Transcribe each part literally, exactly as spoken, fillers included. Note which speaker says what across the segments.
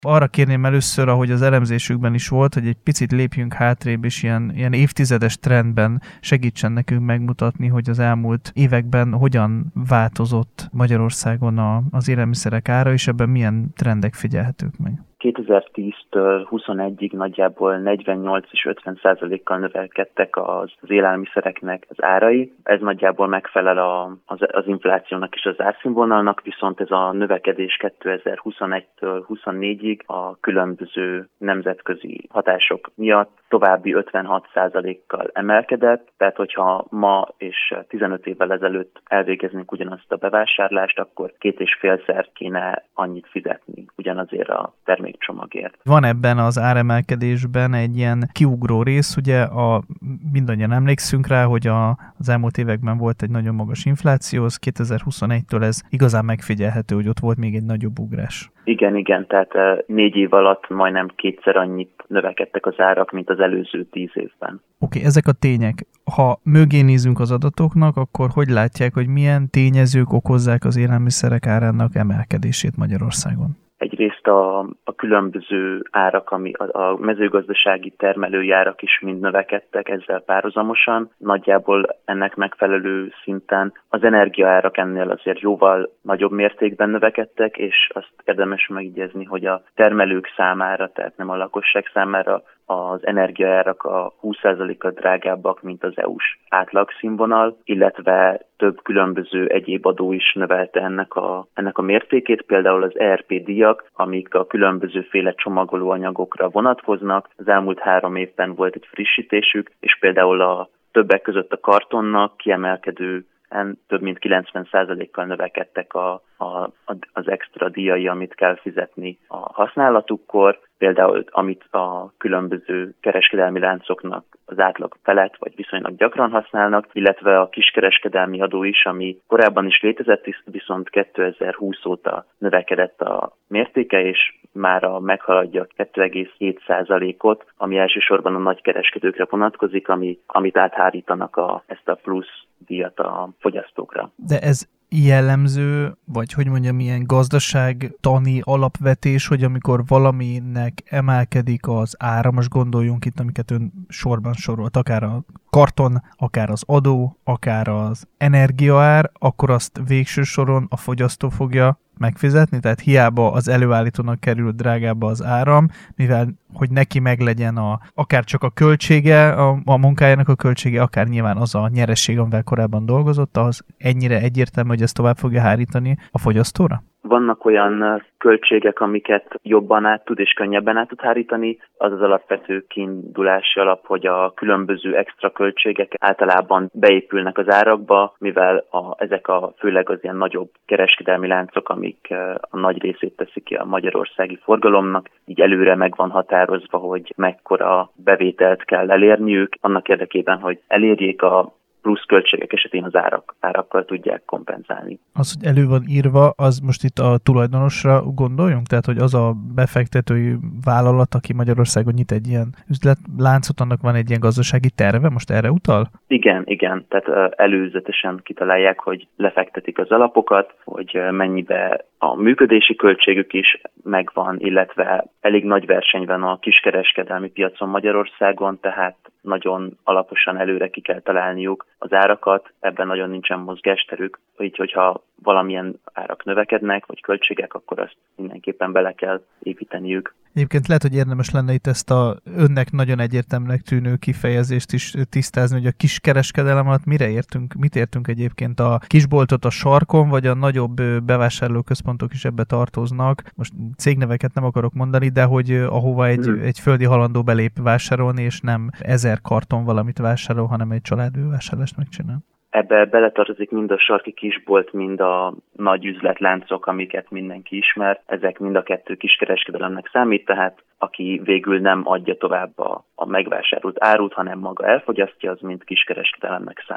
Speaker 1: Arra kérném először, ahogy az elemzésükben is volt, hogy egy picit lépjünk hátrébb, és ilyen, ilyen évtizedes trendben segítsen nekünk megmutatni, hogy az elmúlt években hogyan változott Magyarországon a, az élelmiszerek ára, és ebben milyen trendek figyelhetők meg.
Speaker 2: kétezer-tíztől huszonegyig nagyjából negyvennyolc és ötven százalékkal növelkedtek az, az élelmiszereknek az árai. Ez nagyjából megfelel a, az, az inflációnak és az árszínvonalnak, viszont ez a növekedés kétezer-huszonegytől huszonnégyig a különböző nemzetközi hatások miatt további ötvenhat százalékkal emelkedett. Tehát, hogyha ma és tizenöt évvel ezelőtt elvégeznénk ugyanazt a bevásárlást, akkor két és félszer kéne annyit fizetni ugyanazért a termékcsomagért.
Speaker 1: Van ebben az áremelkedésben egy ilyen kiugró rész, ugye a, mindannyian emlékszünk rá, hogy a, az elmúlt években volt egy nagyon magas infláció, az kétezer-huszonegytől ez igazán megfigyelhető, hogy ott volt még egy nagyobb ugrás.
Speaker 2: Igen, igen, tehát négy év alatt majdnem kétszer annyit növekedtek az árak, mint az előző tíz évben.
Speaker 1: Oké, okay, ezek a tények. Ha mögé nézünk az adatoknak, akkor hogy látják, hogy milyen tényezők okozzák az élelmiszerek árának emelkedését Magyarországon?
Speaker 2: Egyrészt a, a különböző árak, ami a, a mezőgazdasági termelői árak is mind növekedtek ezzel párhuzamosan. Nagyjából ennek megfelelő szinten az energiaárak ennél azért jóval nagyobb mértékben növekedtek, és azt érdemes megjegyezni, hogy a termelők számára, tehát nem a lakosság számára az energiaárak a húsz százalékkal drágábbak, mint az é u-s átlagszínvonal, illetve több különböző egyéb adó is növelte ennek a, ennek a mértékét, például az é er pé díjak, amik a különbözőféle csomagolóanyagokra vonatkoznak. Az elmúlt három évben volt egy frissítésük, és például a többek között a kartonnak kiemelkedő több mint kilencven százalékkal növekedtek a, a, az extra díjai, amit kell fizetni a használatukkor. Például amit a különböző kereskedelmi láncoknak az átlag felett, vagy viszonylag gyakran használnak, illetve a kiskereskedelmi adó is, ami korábban is létezett, viszont kétezer-húsz óta növekedett a mértéke, és mára meghaladja kettő egész hét százalékot, ami elsősorban a nagykereskedőkre vonatkozik, ami, amit áthárítanak a, ezt a plusz díjat a fogyasztókra.
Speaker 1: De ez jellemző, vagy hogy mondjam, ilyen gazdaságtani alapvetés, hogy amikor valaminek emelkedik az ára, most gondoljunk itt, amiket ön sorban sorolt, akár a karton, akár az adó, akár az energiaár, akkor azt végső soron a fogyasztó fogja megfizetni, tehát hiába az előállítónak kerül drágább az áram, mivel hogy neki meglegyen a, akár csak a költsége, a, a munkájának a költsége, akár nyilván az a nyereség, amivel korábban dolgozott, az ennyire egyértelmű, hogy ezt tovább fogja hárítani a fogyasztóra?
Speaker 2: Vannak olyan költségek, amiket jobban át tud és könnyebben át tud hárítani. Az az alapvető kiindulási alap, hogy a különböző extra költségek általában beépülnek az árakba, mivel a, ezek a főleg az ilyen nagyobb kereskedelmi láncok, amik a nagy részét teszik ki a magyarországi forgalomnak, így előre meg van határozva, hogy mekkora bevételt kell elérniük, annak érdekében, hogy elérjék a plusz költségek esetén az árak, árakkal tudják kompenzálni.
Speaker 1: Az, hogy elő van írva, az most itt a tulajdonosra gondoljunk? Tehát, hogy az a befektetői vállalat, aki Magyarországon nyit egy ilyen üzletláncot, annak van egy ilyen gazdasági terve? Most erre utal?
Speaker 2: Igen, igen. Tehát előzetesen kitalálják, hogy lefektetik az alapokat, hogy mennyibe a működési költségük is megvan, illetve elég nagy verseny van a kiskereskedelmi piacon Magyarországon, tehát nagyon alaposan előre ki kell találniuk az árakat, ebben nagyon nincsen mozgásterük, így hogyha valamilyen árak növekednek, vagy költségek, akkor azt mindenképpen bele kell építeniük.
Speaker 1: Egyébként lehet, hogy érdemes lenne itt ezt a önnek nagyon egyértelműnek tűnő kifejezést is tisztázni, hogy a kiskereskedelem alatt mire értünk, mit értünk egyébként, a kisboltot a sarkon, vagy a nagyobb bevásárlóközpontok is ebbe tartoznak. Most cégneveket nem akarok mondani, de hogy ahova egy, hmm. egy földi halandó belép vásárolni, és nem ezer karton valamit vásárol, hanem egy családvásárlást megcsinál.
Speaker 2: Ebbe beletartozik mind a sarki kisbolt, mind a nagy üzletláncok, amiket mindenki ismer. Ezek mind a kettő kiskereskedelemnek számít, tehát aki végül nem adja tovább a, a megvásárolt árut, hanem maga elfogyasztja, az mind kiskereskedelemnek számít.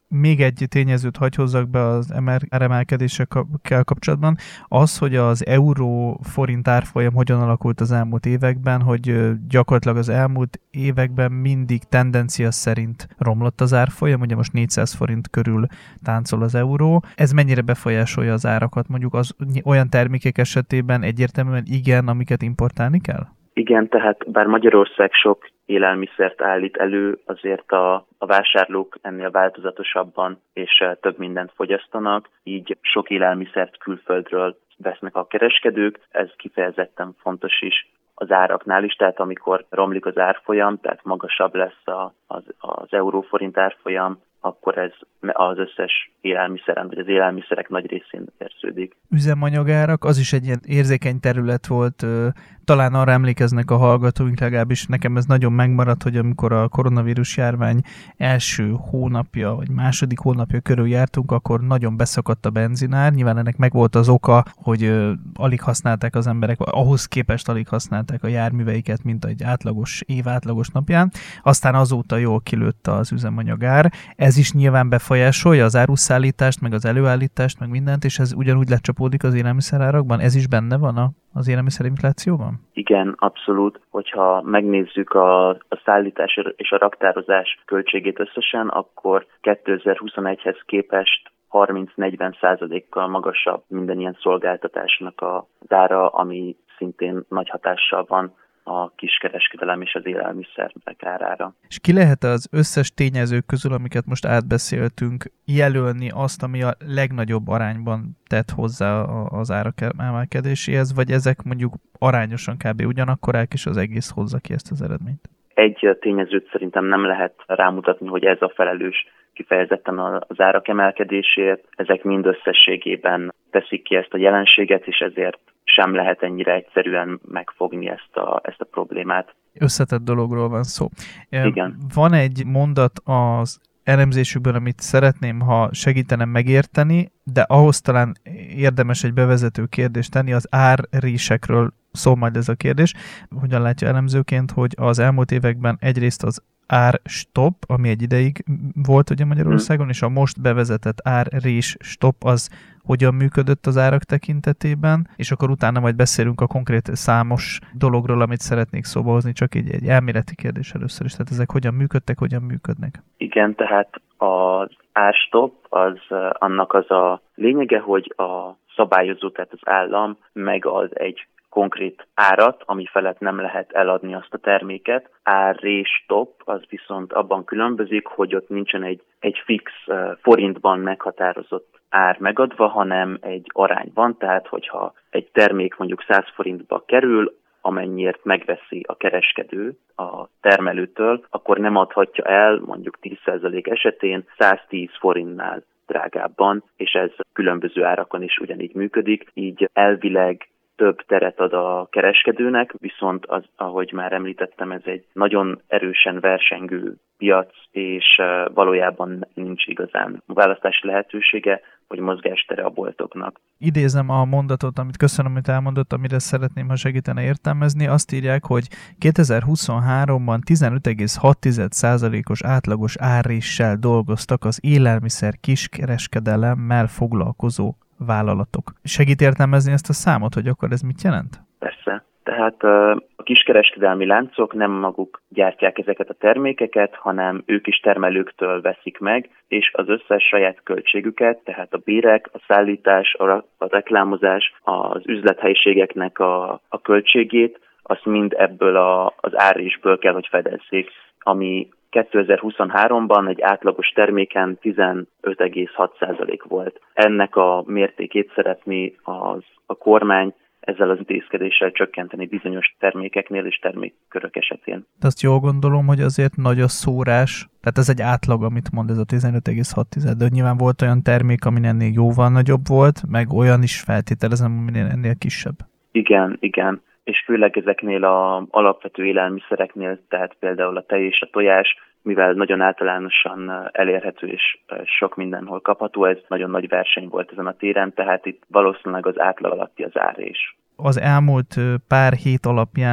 Speaker 1: Még egy tényezőt hagy hozzak be az áremelkedésekkel kapcsolatban, az, hogy az euró-forint árfolyam hogyan alakult az elmúlt években, hogy gyakorlatilag az elmúlt években mindig tendencia szerint romlott az árfolyam, ugye most négyszáz forint körül táncol az euró. Ez mennyire befolyásolja az árakat? Mondjuk az olyan termékek esetében egyértelműen igen, amiket importálni kell?
Speaker 2: Igen, tehát bár Magyarország sok élelmiszert állít elő, azért a, a vásárlók ennél változatosabban és több mindent fogyasztanak, így sok élelmiszert külföldről vesznek a kereskedők, ez kifejezetten fontos is az áraknál is, tehát amikor romlik az árfolyam, tehát magasabb lesz a, az, az euróforint árfolyam, akkor ez az összes élelmiszeren, vagy az élelmiszerek nagy részén érződik.
Speaker 1: Üzemanyagárak, az is egy ilyen érzékeny terület volt, talán arra emlékeznek a hallgatóink, legalábbis nekem ez nagyon megmaradt, hogy amikor a koronavírus járvány első hónapja, vagy második hónapja körül jártunk, akkor nagyon beszakadt a benzinár. Nyilván ennek megvolt az oka, hogy alig használták az emberek, ahhoz képest alig használták a járműveiket, mint egy átlagos év átlagos napján. Aztán azóta jól kilőtt az üzemanyagár. Ez is nyilván befolyásolja az áruszállítást, meg az előállítást, meg mindent, és ez ugyanúgy lecsapódik az élelmiszerárakban? Ez is benne van a az élelmiszerinflációban?
Speaker 2: Igen, abszolút. Hogyha megnézzük a, a szállítás és a raktározás költségét összesen, akkor kétezer-huszonegyhez képest harminc-negyven százalékkal magasabb minden ilyen szolgáltatásnak az ára, ami szintén nagy hatással van a kiskereskedelem és az élelmiszerek árára. És
Speaker 1: ki lehet az összes tényezők közül, amiket most átbeszéltünk, jelölni azt, ami a legnagyobb arányban tett hozzá az árak emelkedéséhez, vagy ezek mondjuk arányosan kb. Ugyanakkorák, és az egész hozza ki ezt az eredményt?
Speaker 2: Egy tényezőt szerintem nem lehet rámutatni, hogy ez a felelős kifejezetten az árak emelkedésért. Ezek mind összességében teszik ki ezt a jelenséget, és ezért sem lehet ennyire egyszerűen megfogni ezt a, ezt a problémát.
Speaker 1: Összetett dologról van szó.
Speaker 2: Igen.
Speaker 1: Van egy mondat az elemzésükből, amit szeretném, ha segítenem megérteni, de ahhoz talán érdemes egy bevezető kérdést tenni, az árrésekről szól majd ez a kérdés. Hogyan látja elemzőként, hogy az elmúlt években egyrészt az árstop, ami egy ideig volt ugye Magyarországon, és a most bevezetett árrés stop az hogyan működött az árak tekintetében, és akkor utána majd beszélünk a konkrét számos dologról, amit szeretnék szóba hozni, csak egy, egy elméleti kérdés először is. Tehát ezek hogyan működtek, hogyan működnek?
Speaker 2: Igen, tehát az árstop, az annak az a lényege, hogy a szabályozó, tehát az állam megad egy konkrét árat, ami felett nem lehet eladni azt a terméket. Árrés-stop az viszont abban különbözik, hogy ott nincsen egy, egy fix forintban meghatározott ár megadva, hanem egy arány van, tehát hogyha egy termék mondjuk száz forintba kerül, amennyiért megveszi a kereskedő a termelőtől, akkor nem adhatja el mondjuk tíz százalék esetén száztíz forintnál drágábban, és ez különböző árakon is ugyanígy működik, így elvileg több teret ad a kereskedőnek, viszont az, ahogy már említettem, ez egy nagyon erősen versengő piac, és valójában nincs igazán választási lehetősége, vagy mozgástere a boltoknak.
Speaker 1: Idézem a mondatot, amit köszönöm, amit elmondott, amire szeretném, ha segítene értelmezni. Azt írják, hogy kétezer-huszonháromban tizenöt egész hat százalékos átlagos árréssel dolgoztak az élelmiszer kiskereskedelemmel foglalkozó vállalatok. Segít értelmezni ezt a számot, hogy akkor ez mit jelent?
Speaker 2: Persze. Tehát a kiskereskedelmi láncok nem maguk gyártják ezeket a termékeket, hanem ők is termelőktől veszik meg, és az összes saját költségüket, tehát a bérek, a szállítás, a, a reklámozás, az üzlethelyiségeknek a, a költségét, azt mind ebből a, az árrésből kell, hogy fedezzék, ami kétezer-huszonháromban egy átlagos terméken tizenöt egész hat százalék volt. Ennek a mértékét szeretné az, a kormány ezzel az intézkedéssel csökkenteni bizonyos termékeknél és termékkörök esetén.
Speaker 1: De azt jól gondolom, hogy azért nagy a szórás, tehát ez egy átlag, amit mond ez a tizenöt egész hat, de nyilván volt olyan termék, amin ennél jóval nagyobb volt, meg olyan is feltételezem, aminél ennél kisebb.
Speaker 2: Igen, igen. És főleg ezeknél az alapvető élelmiszereknél, tehát például a tej és a tojás, mivel nagyon általánosan elérhető és sok mindenhol kapható, ez nagyon nagy verseny volt ezen a téren, tehát itt valószínűleg az átlag alatti az árrés.
Speaker 1: Az elmúlt pár hét alapján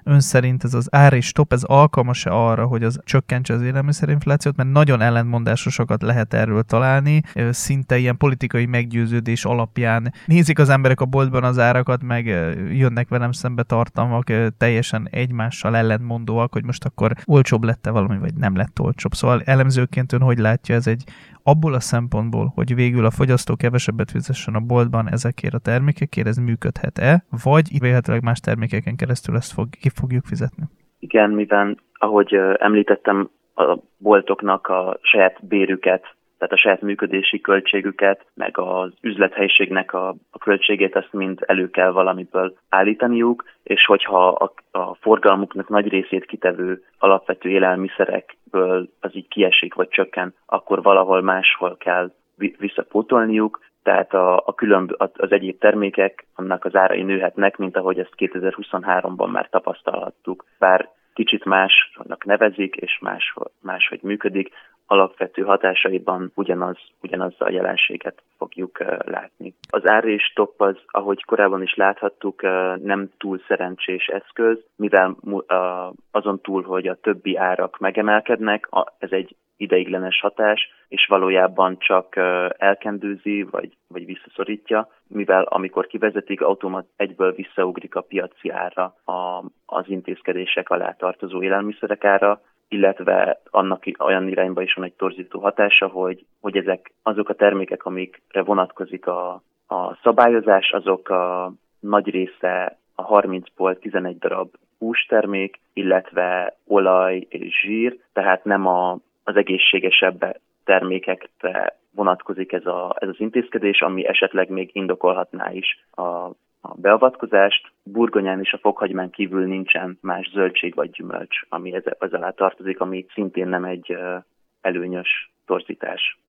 Speaker 1: ön szerint ez az ár és stop, ez alkalmas-e arra, hogy az csökkentse az élelmiszerinflációt, mert nagyon ellentmondásosokat lehet erről találni, szinte ilyen politikai meggyőződés alapján nézik az emberek a boltban az árakat, meg jönnek velem szembe tartalmak teljesen egymással ellentmondóak, hogy most akkor olcsóbb lett-e valami, vagy nem lett olcsóbb. Szóval elemzőként ön hogy látja, ez egy abból a szempontból, hogy végül a fogyasztó kevesebbet fizessen a boltban ezekért a termékekért, ez működhet-e, vagy véletlenül más termékeken keresztül ezt fog, ki fogjuk fizetni?
Speaker 2: Igen, mivel ahogy említettem, a boltoknak a saját bérüket, tehát a saját működési költségüket, meg az üzlethelyiségnek a, a költségét, azt mind elő kell valamiből állítaniuk, és hogyha a, a forgalmuknak nagy részét kitevő alapvető élelmiszerekből az így kiesik vagy csökken, akkor valahol máshol kell visszapótolniuk, tehát a, a különb, az egyéb termékek, annak az árai nőhetnek, mint ahogy ezt kétezer-huszonháromban már tapasztalhattuk. Bár kicsit másnak nevezik, és más, máshogy működik, alapvető hatásaiban ugyanaz, ugyanazzal a jelenséget fogjuk uh, látni. Az ár és stop az, ahogy korábban is láthattuk, uh, nem túl szerencsés eszköz, mivel uh, azon túl, hogy a többi árak megemelkednek, a, ez egy ideiglenes hatás, és valójában csak uh, elkendőzi, vagy, vagy visszaszorítja, mivel amikor kivezetik, automat egyből visszaugrik a piaci ára a, az intézkedések alá tartozó élelmiszerek ára, illetve annak olyan irányba is van egy torzító hatása, hogy, hogy ezek azok a termékek, amikre vonatkozik a, a szabályozás, azok a nagy része a harmincból tizenegy darab hústermék, illetve olaj és zsír, tehát nem a, az egészségesebb termékekre vonatkozik ez, a, ez az intézkedés, ami esetleg még indokolhatná is a a beavatkozást. Burgonyán és a fokhagymán kívül nincsen más zöldség vagy gyümölcs, ami ezzel alá tartozik, ami szintén nem egy előnyös torzítás.